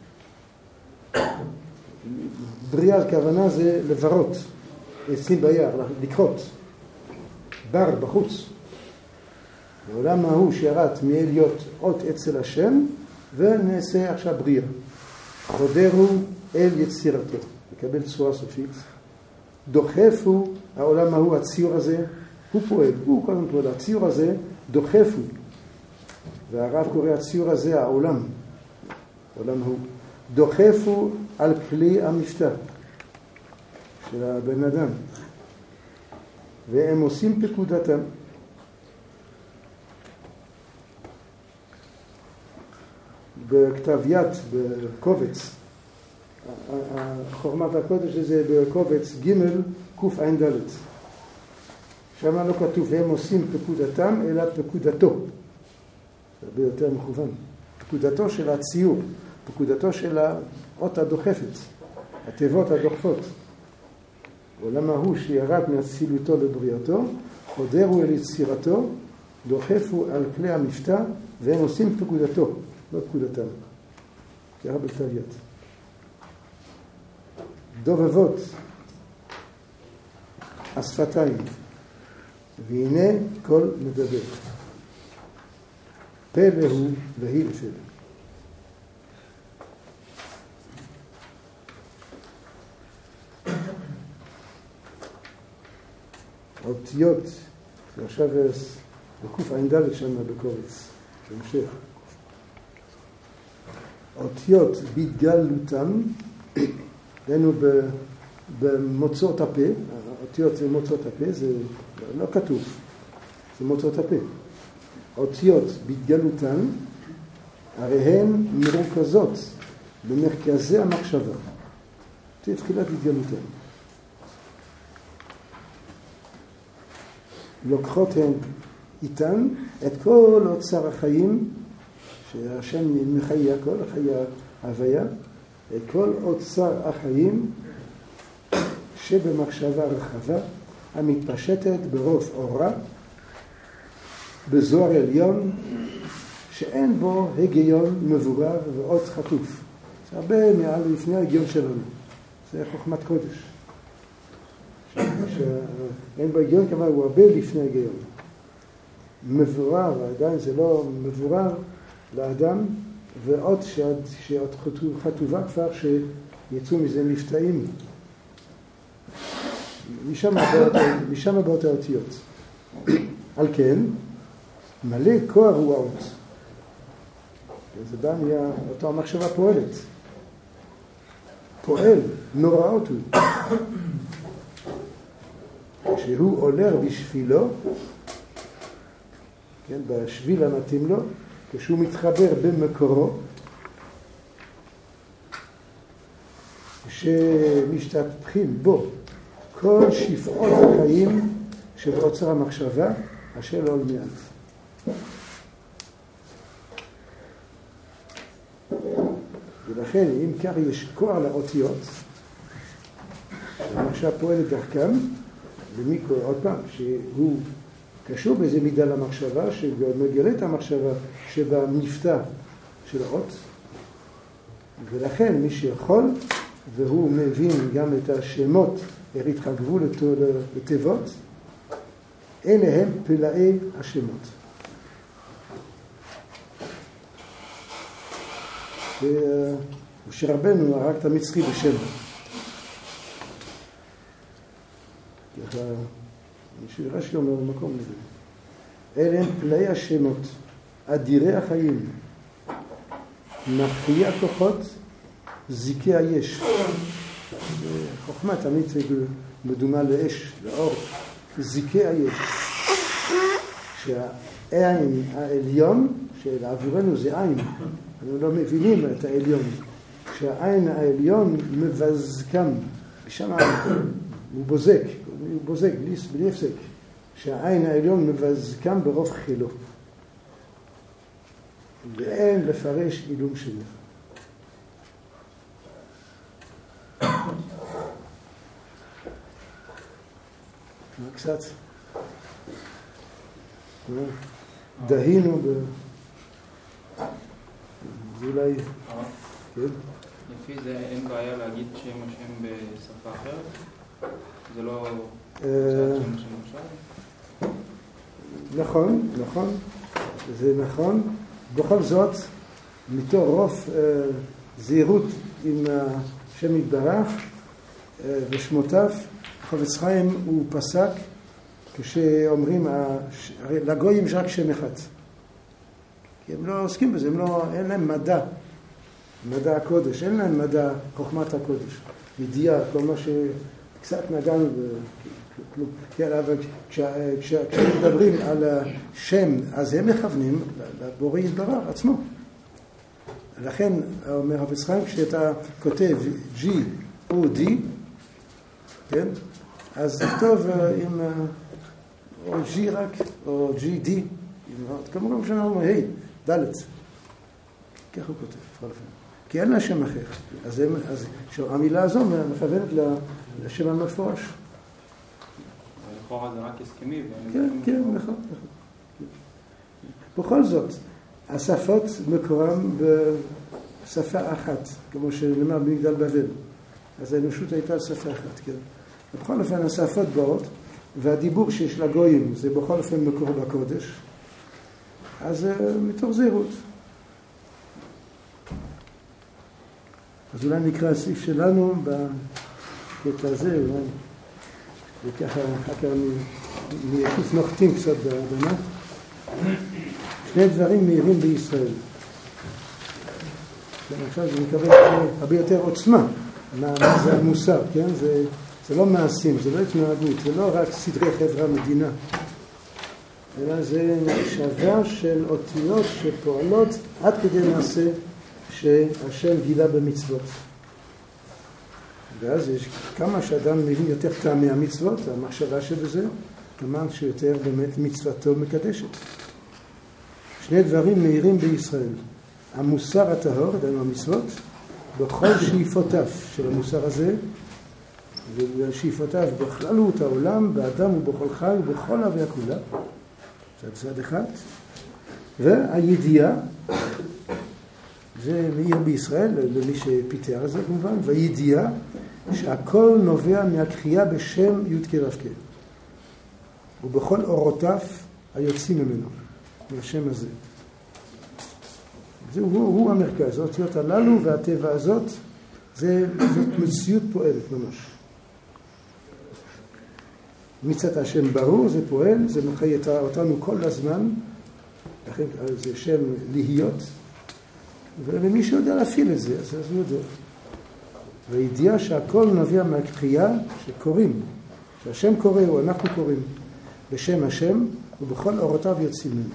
בריאה הכוונה זה לברות, עצים ביער, לקרות, בר בחוץ. העולם ההוא שירד מהיות אות אצל השם, ונעשה עכשיו בריאה. חודרו אל יצירתו, לקבל צורה סופית. דוחפו, העולם ההוא, הציור הזה, הוא פועל, הוא קודם כל, הציור הזה, דוחפו. והרב קורא הציור הזה, העולם, העולם ההוא. דוחפו על כלי המפתח של הבן אדם. והם עושים פקודתם. בכתב יד, בקובץ, חורמת הקודש הזה בקובץ ג' קוף עין ד'. שם לא כתוב והם עושים פקודתם, אלא פקודתו. זה הרבה יותר מכוון. פקודתו של הציור, פקודתו של האות הדוחפת, התיבות הדוחפות. עולם ההוא שירד מהצילותו לבריאתו, חודרו אל יצירתו, דוחפו על כלי המפתח, והם עושים פקודתו, לא פקודתם. ככה בכתב יד. דובבות, השפתיים, והנה כל מדבר. פלא הוא והיא לפלא. אותיות, עכשיו בקוף עין ד' שם בקובץ, בהמשך. אותיות בהתגלותם, דהיינו במוצאות הפה, אותיות זה מוצאות הפה, זה לא כתוב, זה מוצאות הפה. אותיות בהתגלותן, הרי הן מרוכזות במרכזי המחשבה. זה תחילת התגלותן. לוקחות הן איתן את כל אוצר החיים, שהשם מחיה הכל, חיה הוויה, את כל אוצר החיים שבמחשבה רחבה, המתפשטת ברוב אורה, בזוהר עליון, שאין בו היגיון מבורר ועוד חטוף. זה הרבה מעל לפני ההיגיון שלנו. זה חוכמת קודש. שאין בו היגיון, כמה הוא הרבה לפני ההיגיון. מבורר, עדיין זה לא מבורר לאדם, ועוד שעוד חטובה כבר שיצאו מזה מפתעים. משם באות האותיות. על כן, מלא כוח הוא האות. זה בא מאותו המחשבה פועלת. פועל, נוראות הוא. כשהוא עולר בשבילו, כן, בשביל המתאים לו, כשהוא מתחבר במקורו, שמשתתפים בו כל שפעות החיים שבאוצר המחשבה, אשר לא מעט. ולכן, אם כך יש כוח לאותיות, המחשב פועלת דרכם, במיקרו, עוד פעם, שהוא קשור באיזה מידה למחשבה, שמגלה את המחשבה שבמפתח של האות, ולכן מי שיכול, והוא מבין גם את השמות, איך התחגבו לתיבות, אלה הם פלאי השמות. ושרבנו הרג את המצרי בשם. ככה, מישהו רש"י אומר במקום הזה. אלה הם פלאי השמות, אדירי החיים, מכריע הכוחות, זיקי היש. חוכמה תמיד מדומה לאש, לאור, זיקי היש. שהעין העליון, שעבורנו זה עין, אנחנו לא מבינים את העליון. כשהעין העליון מבזקם, בשם הוא בוזק, הוא בוזק בלי, בלי הפסק. שהעין העליון מבזקם ברוב חילו. ואין לפרש אילום שני. קצת דהינו ב... זה אולי... כן? לפי זה אין בעיה להגיד שם השם בשפה אחרת? זה לא... נכון, נכון, זה נכון. בכל זאת, מתוך רוב זהירות עם השם יתברך ושמותיו, חפץ חיים הוא פסק כשאומרים לגויים יש רק שם אחד. כי הם לא עוסקים בזה, הם לא, אין להם מדע, מדע הקודש, אין להם מדע חוכמת הקודש, ידיעה, כל מה שקצת נגענו בכלום. כן, אבל כשמדברים על השם, אז הם מכוונים לבורא יתברך עצמו. לכן, אומר חפץ חיים, כשאתה כותב G או D, כן? אז תכתוב עם או G רק, או G D, כמובן שאנחנו אומרים, היי, דלת. כך הוא כותב, בכל אופן. כי אין לה שם אחר. אז, אז המילה הזו מכוונת לשם המפורש. לכאורה זה רק הסכמי. כן, כן, נכון. בכל זאת, השפות מקורם בשפה אחת, כמו שנאמר במגדל בבל. אז האנושות הייתה שפה אחת, כן. בכל אופן, השפות באות, והדיבור שיש לגויים זה בכל אופן מקור בקודש, אז מתוך זהירות. אז אולי נקרא הסעיף שלנו בקטע הזה, אולי, וככה אחר כך נקיף נוחתים קצת באדמה. שני דברים מהירים בישראל. עכשיו זה מקבל הרבה יותר עוצמה. מה, מה זה המוסר, כן? זה, זה לא מעשים, זה לא התנהגות, זה לא רק סדרי חברה מדינה, אלא זה מחשבה של אותיות שפועלות עד כדי מעשה שהשם גילה במצוות. ואז יש כמה שאדם מבין יותר טעמי המצוות, המחשבה שבזה, כמובן שיותר באמת מצוותו מקדשת. שני דברים מהירים בישראל. המוסר הטהור, דנו המצוות, בכל שאיפותיו של המוסר הזה, ובשאיפותיו בכללות העולם, באדם ובכל חי ובכל הוויה כולה, זה צד אחד. והידיעה, זה מאיר בישראל, למי שפיתר את זה כמובן, והידיעה שהכל נובע מהקריאה בשם י' כ' ו' כ'. ובכל אורותיו היוצאים ממנו, מהשם הזה. זה הוא, הוא המרכז, האותיות הללו והטבע הזאת, זה, זאת מציאות פועלת ממש. מצד השם ברור, זה פועל, זה מחיה אותנו כל הזמן, לכן זה שם להיות, ולמי שיודע להפעיל את זה, אז הוא יודע. והידיעה שהכל נובע מהקריאה שקוראים, שהשם קורא או אנחנו קוראים, בשם השם, ובכל אורותיו יוצאים ממנו.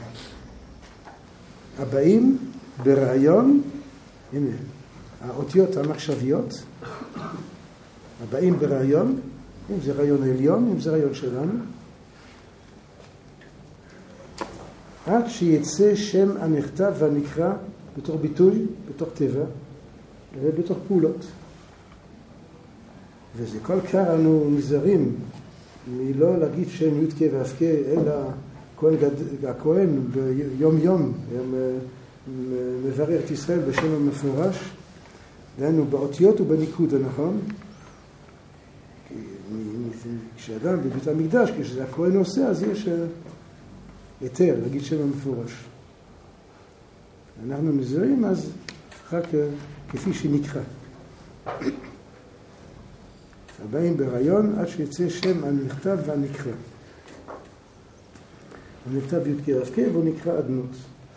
הבאים ברעיון, הנה, האותיות המחשביות, הבאים ברעיון, אם זה רעיון העליון, אם זה רעיון שלנו, עד שיצא שם הנכתב והנקרא בתוך ביטוי, בתוך טבע ובתוך פעולות. וזה כל כך אנו נזהרים מלא להגיד שם י' כ' ו' כ', אלא הכהן ביום יום מברר את ישראל בשם המפורש, דהיינו באותיות ובניקוד הנכון. כשאדם בבית המקדש, כשזה הכהן עושה, אז יש היתר להגיד שם המפורש. אנחנו נזהרים אז רק כפי שנקרא. הבאים ברעיון עד שיצא שם הנכתב והנקרא. הוא נכתב י' כ' ו' כ' והוא נקרא אדנות.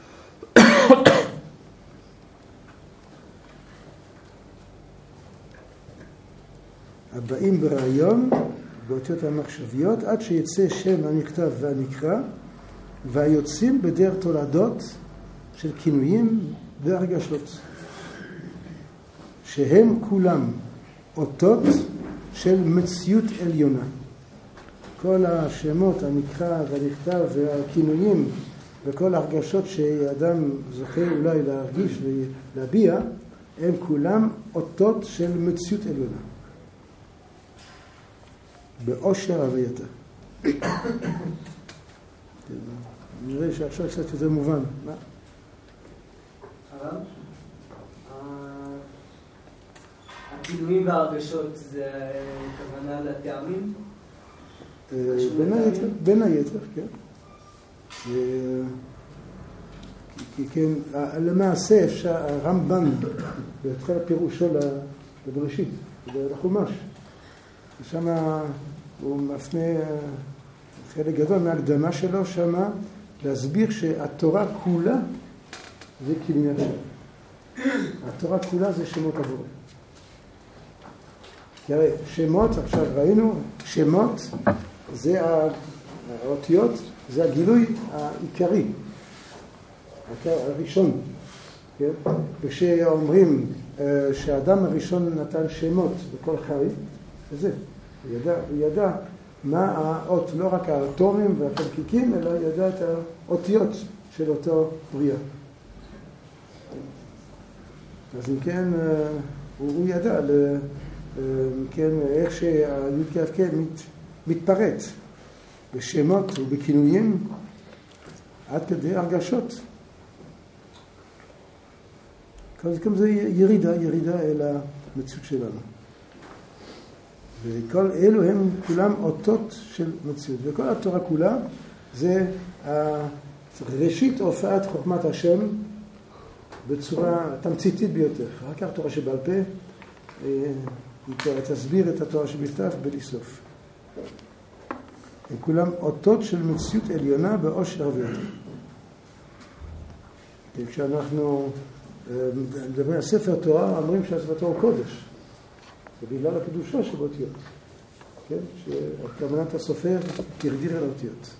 הבאים ברעיון באותיות המחשביות עד שיצא שם הנכתב והנקרא, והיוצאים בדרך תולדות של כינויים והרגשות, שהם כולם אותות של מציאות עליונה. כל השמות, הנקרא והנכתב והכינויים וכל הרגשות שאדם זוכה אולי להרגיש ולהביע, הם כולם אותות של מציאות עליונה. באושר הווייתה. נראה שעכשיו קצת יותר מובן. מה? הרב? הכינויים והרגשות זה כוונה לטעמים? בין היתר, בין היתר, כן. כי כן, למעשה אפשר, הרמב"ן, בהתחל הפירושו לבראשית, לחומש, ושם הוא מפנה חלק גדול מההקדמה שלו שמה להסביר שהתורה כולה זה כינוי השם. התורה כולה זה שמות הבורא. כי הרי שמות, עכשיו ראינו, שמות זה האותיות, זה הגילוי העיקרי, הראשון. כן? כשאומרים שהאדם הראשון נתן שמות בכל חי, זה, הוא ידע, הוא ידע מה האות, לא רק האטומים והחלקיקים, אלא ידע את האותיות של אותו בריאה. אז אם כן, הוא, הוא ידע ל, כן, איך שהיוד כף כן מת, מתפרט בשמות ובכינויים עד כדי הרגשות. כל זה ירידה, ירידה אל המציאות שלנו. וכל אלו הם כולם אותות של מציאות. וכל התורה כולה זה ראשית הופעת חוכמת השם בצורה תמציתית ביותר. אחר כך תורה שבעל פה היא תסביר את התורה שבכתב בלי סוף. הם כולם אותות של מציאות עליונה באושר הוויותר. כשאנחנו מדברים על ספר תורה, אומרים שהספר תורה הוא קודש. זה בגלל הקדושה שבאותיות. כן? שכוונת הסופר תרדיר על האותיות.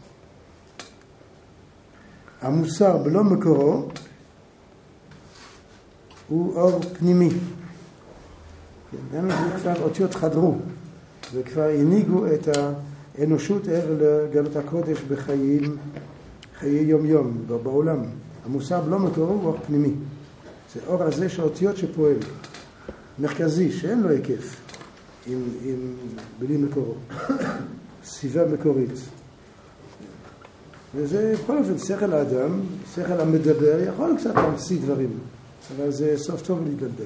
המוסר בלא מקורו הוא אור פנימי. כן? כבר אותיות חדרו וכבר הניגו את האנושות אל לגלות הקודש בחיים, חיי יום יום, בעולם. המוסר בלא מקורו הוא אור פנימי. זה אור הזה של אותיות שפועל. מרכזי, שאין לו היקף, עם, עם בלי מקורו. סביבה מקורית. וזה, בכל אופן, שכל האדם, שכל המדבר, יכול קצת להמציא דברים, אבל זה סוף טוב להתגלגל.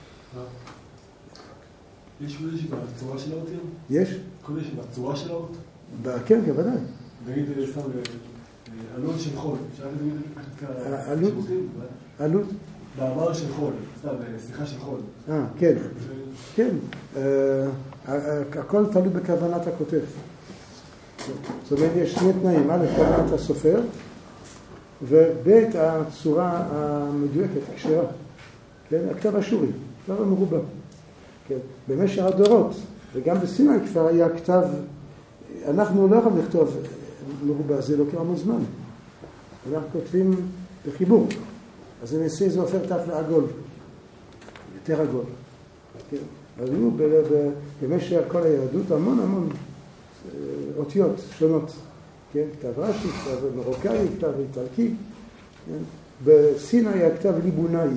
יש קודש בצורה של האותיות? יש? קודש בצורה של האות? כן, כוודאי. נגיד, סתם, עלות של חול. עלות? עלות? בעבר של חול, סתם, שיחה של חול. אה, כן. כן. הכל תלוי בכוונת הכותב. זאת אומרת, יש שני תנאים. א', כוונת הסופר, וב' הצורה המדויקת, הקשרה. כן, הכתב אשורי, כתב המרובע. כן. במשך הדורות, וגם בסיני כבר היה כתב, אנחנו לא יכולים לכתוב מרובע, זה לוקח המון זמן. אנחנו כותבים בחיבור. אז אני אעשה זה הופך תף לעגול, יותר עגול. כן. אז היו במשך כל היהדות המון המון אותיות שונות. כן. כתב רש"י, כתב מרוקאי, כתב איטלקי. כן. בסיני היה כתב ליבונאי.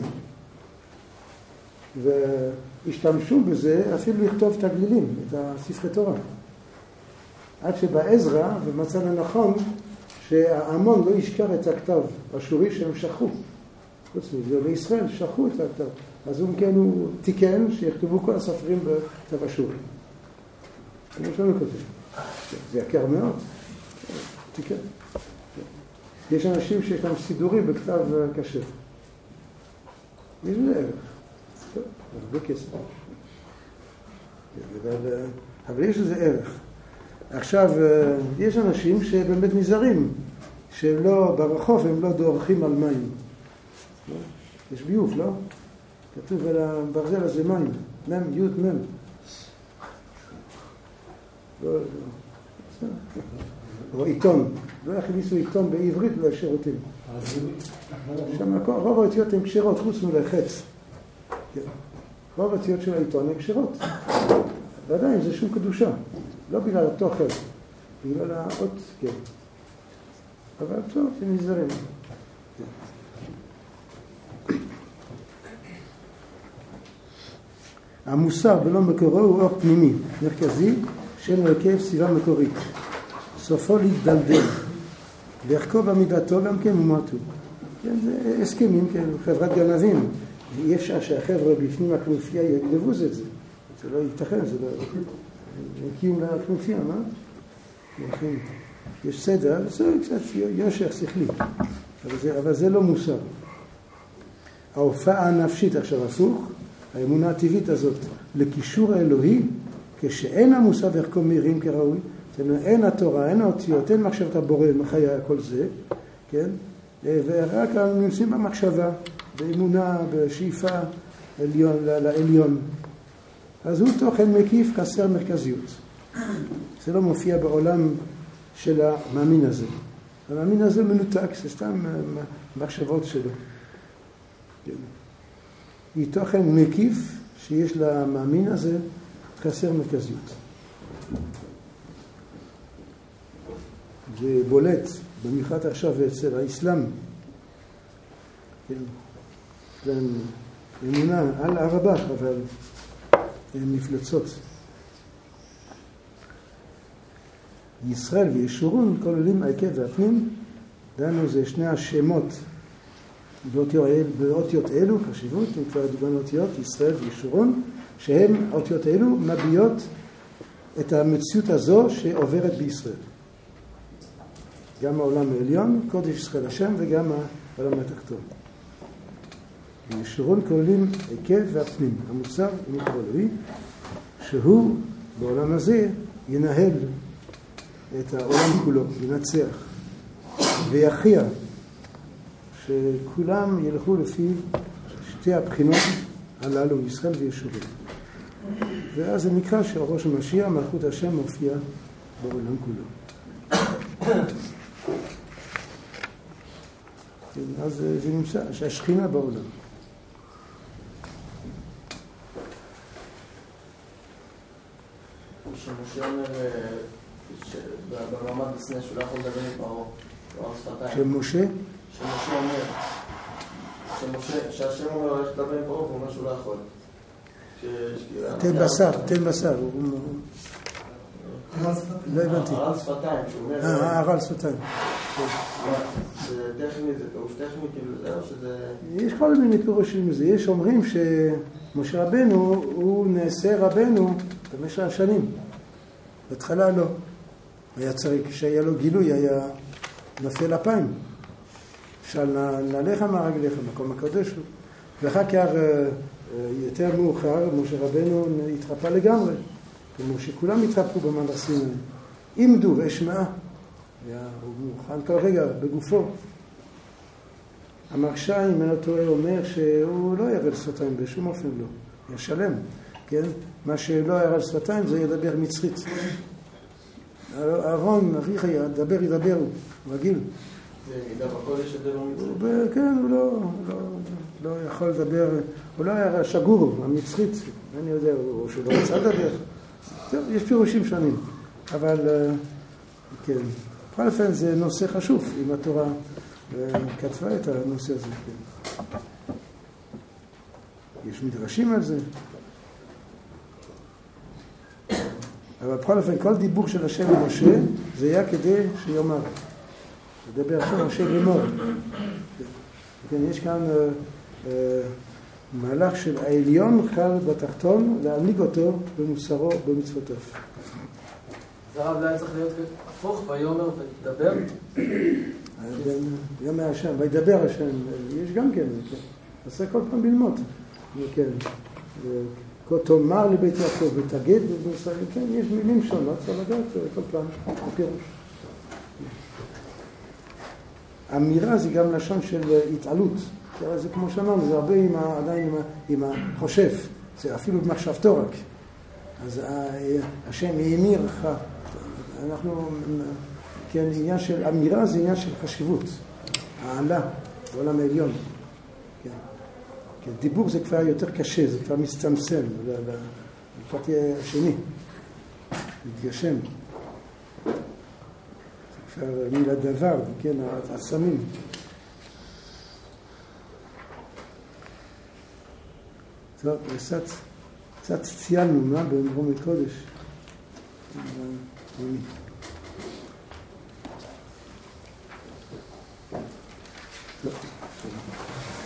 והשתמשו בזה אפילו לכתוב את הגלילים, את הספרי תורה. עד שבעזרא ומצא לנכון שההמון לא ישכח את הכתב השורי שהם שכחו. חוץ מזה, בישראל שכחו את הכתב. אז הוא כן הוא תיקן שיכתבו כל הספרים בכתב אשורי. כמו שאני כותב. זה יקר מאוד. תיקן. יש אנשים שיש להם סידורי בכתב כשר. יש לזה ערך. טוב, הרבה כסף. אבל, אבל יש לזה ערך. עכשיו, יש אנשים שבאמת נזהרים, שהם לא ברחוב, הם לא דורכים על מים. יש ביוב, לא? כתוב על הברזל הזה מים, מם, יוד, מם. או עיתון, לא הכניסו עיתון בעברית לשירותים. שם רוב האותיות הן קשירות, חוץ מלחץ. רוב האותיות של העיתון הן קשירות. ועדיין זה שום קדושה, לא בגלל התוכן, בגלל האות, כן. אבל טוב, הם נזהרים. המוסר בלא מקורו הוא אור פנימי, מרכזי, של הרכב סביבה מקורית. סופו להתדלדל. לערכו במידתו גם כן ומועטו. כן, זה הסכמים, כן, חברת גנבים. אי אפשר שהחבר'ה בפנים הכנופיה יגנבו זה את זה. זה לא ייתכן, זה לא... הם קיום לכנופיה, מה? לכן, יש סדר, זה קצת יושר שכלי. אבל זה, אבל זה לא מוסר. ההופעה הנפשית עכשיו הפוך, האמונה הטבעית הזאת לקישור האלוהי, כשאין המוסר וערכו מהירים כראוי, אין התורה, אין האותיות, אין מחשבת הבורא, מחיה, כל זה, כן? ורק נמצאים במחשבה, באמונה, בשאיפה עליון, לעליון. אז הוא תוכן מקיף חסר מרכזיות. זה לא מופיע בעולם של המאמין הזה. המאמין הזה מנותק, זה סתם מחשבות שלו. כן. היא תוכן מקיף שיש למאמין הזה חסר מרכזיות. זה בולט, במיוחד עכשיו אצל האסלאם. כן. להם אמונה על הרבה, אבל הן מפלצות. ישראל וישורון כוללים העקב והפנים, דנו זה שני השמות באותיות אלו, חשיבות, אם כבר דיברנו אותיות, ישראל וישורון, שהן האותיות אלו מביעות את המציאות הזו שעוברת בישראל. גם העולם העליון, קודש ישראל השם, וגם העולם התחתון. וישורון כוללים העקב והפנים, המוסר ומקור אלוהי, שהוא בעולם הזה ינהל את העולם כולו, ינצח ויכריע שכולם ילכו לפי שתי הבחינות הללו, ישראל וישורון. ואז זה נקרא שהראש המשיח, מלכות השם, מופיע בעולם כולו. אז זה נמצא, שהשכינה בעולם. שמשה אומר במעמד בסנה שהוא לא יכול לדבר עם פרעה, לא שפתיים. שמשה? שמשה אומר, שהשם אומר הולך לדבר עם פרעה, הוא אומר שהוא לא יכול. תן בשר, תן בשר. לא הבנתי. הרל שפתיים, שהוא אומר... אה, הרל שפתיים. זה טכני, זה פירוש טכני, כאילו זה או שזה... יש כל מיני פירושים מזה. יש אומרים שמשה רבנו הוא נעשה רבנו במשך השנים. בהתחלה לא. היה צריך, כשהיה לו גילוי, היה נופל אפיים. שאל נעליך מהרגליך, מקום הקדוש הוא. ואחר כך יותר מאוחר, משה רבנו התרפא לגמרי. כמו שכולם התרפאו במעשים. עמדו ואשמעה. הוא מוכן כל רגע בגופו. המרשע, אם אני לא טועה, אומר שהוא לא ירד שפתיים בשום אופן לא. ישלם. כן? מה שלא ירד שפתיים זה ידבר מצרית. אהרון, אביך ידבר, ידבר, הוא רגיל. זה מידה בקודש ידבר מצרית? כן, הוא לא יכול לדבר, הוא לא היה שגור, המצרית, אני יודע, או שלא רצה לדבר. יש פירושים שונים, אבל כן, בכל אופן זה נושא חשוב, אם התורה כתבה את הנושא הזה. יש מדרשים על זה. אבל בכל אופן, כל דיבור של השם למשה, זה היה כדי שיאמר. לדבר עכשיו משה לאמור. כן, יש כאן אה, אה, מהלך של העליון חל בתחתון, להנהיג אותו במוסרו, במצוותיו. זה הרב לא היה צריך להיות הפוך, ויאמר ותדבר? גם השם, וידבר השם, יש גם כן, עושה כל פעם ללמוד. כן, תאמר לבית יעקב ותגיד, כן, יש מילים שונות, צריך לדעת כל פעם בפירוש. אמירה זה גם לשון של התעלות, זה כמו שאמרנו, זה הרבה עם ה, עדיין עם, ה, עם החושב, זה אפילו במחשבתו רק. אז השם האמיר לך, אנחנו, כן, עניין של אמירה זה עניין של חשיבות, העלה, בעולם העליון. כן. כן, דיבור זה כבר יותר קשה, זה כבר מצטמצם, לפרטי השני, מתגשם. זה כבר מילה דבר, כן, העצמים. טוב, קצת, קצת ציינו, מה? במרום הקודש. לא.